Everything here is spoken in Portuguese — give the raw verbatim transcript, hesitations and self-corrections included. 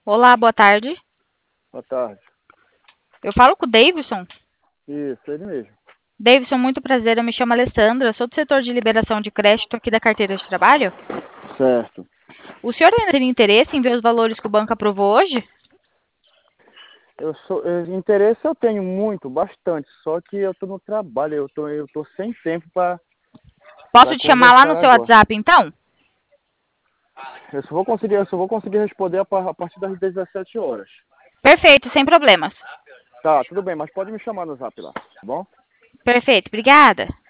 Olá, boa tarde. Boa tarde. Eu falo com o Davidson. Isso, ele mesmo. Davidson, muito prazer. Eu me chamo Alessandra. Sou do setor de liberação de crédito aqui da carteira de trabalho. Certo. O senhor ainda tem interesse em ver os valores que o banco aprovou hoje? Eu sou, eh, interesse eu tenho muito, bastante, só que eu tô no trabalho, eu tô, eu tô sem tempo para Posso te chamar lá no conversar seu agora. WhatsApp, então? Eu só vou conseguir, eu só vou conseguir responder a, par- a partir das dezessete horas. Perfeito, sem problemas. Tá, tudo bem, mas pode me chamar no Zap lá, tá bom? Perfeito, obrigada.